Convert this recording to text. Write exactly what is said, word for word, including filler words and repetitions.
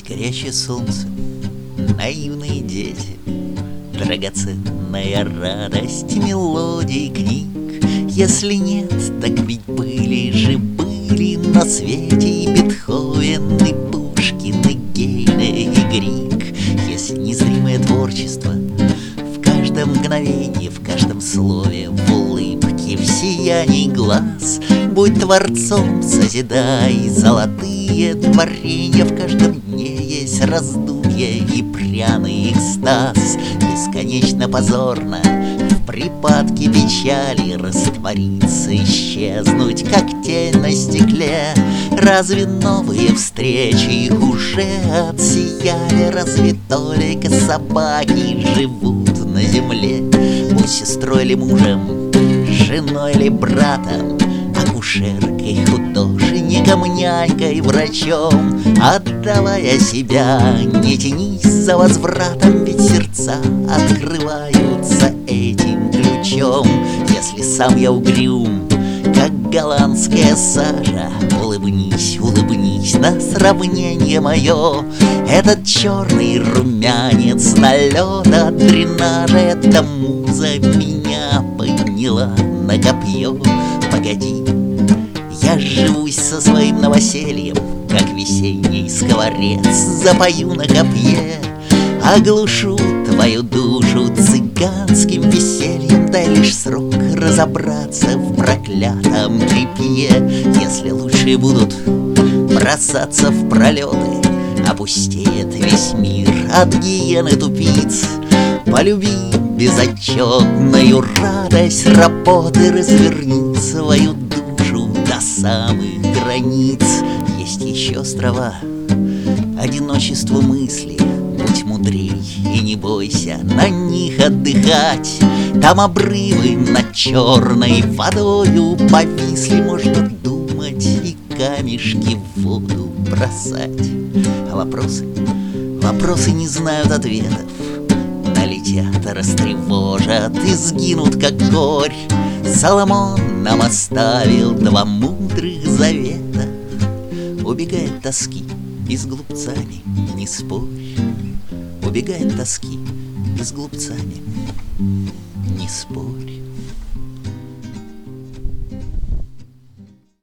Горячее солнце, наивные дети, драгоценная радость мелодий книг. Если нет, так ведь были же были на свете и Бетховен, и Пушкин, и Гейне, и Грик. Если незримое творчество в каждом мгновении, в каждом слове, в улыбке, в сиянии глаз, будь творцом, созидай золотые творения. В каждом дне есть раздумье и пряный экстаз. Бесконечно позорно в припадке печали раствориться, исчезнуть, как тень на стекле. Разве новые встречи их уже отсияли? Разве только собаки живут на земле? Будь сестрой или мужем, женой или братом, акушеркой, художником, нянькой, врачом, отдавая себя, не тянись за возвратом, ведь сердца открываются этим ключом. Если сам я угрюм, как голландская сажа, улыбнись, улыбнись на сравнение мое. Этот черный румянец налета от дренажа, эта муза меня подняла на копье. Погоди, я живусь со своим новосельем, как весенний скворец, запою на копье. Оглушу твою душу цыганским весельем, дай лишь срок разобраться в проклятом тряпье. Если лучшие будут бросаться в пролеты, опустеет весь мир от гиены тупиц. Полюби безотчетную радость работы, разверни свою душу до самых границ. Есть еще острова одиночеству мысли, будь мудрей и не бойся на них отдыхать. Там обрывы над черной водою повисли, можно думать и камешки в воду бросать. А вопросы, вопросы не знают ответов, налетят, растревожат и сгинут, как горь. Соломон нам оставил два мудрых завета: убегает тоски и с глупцами не спорь. Убегает тоски и с глупцами не спорь.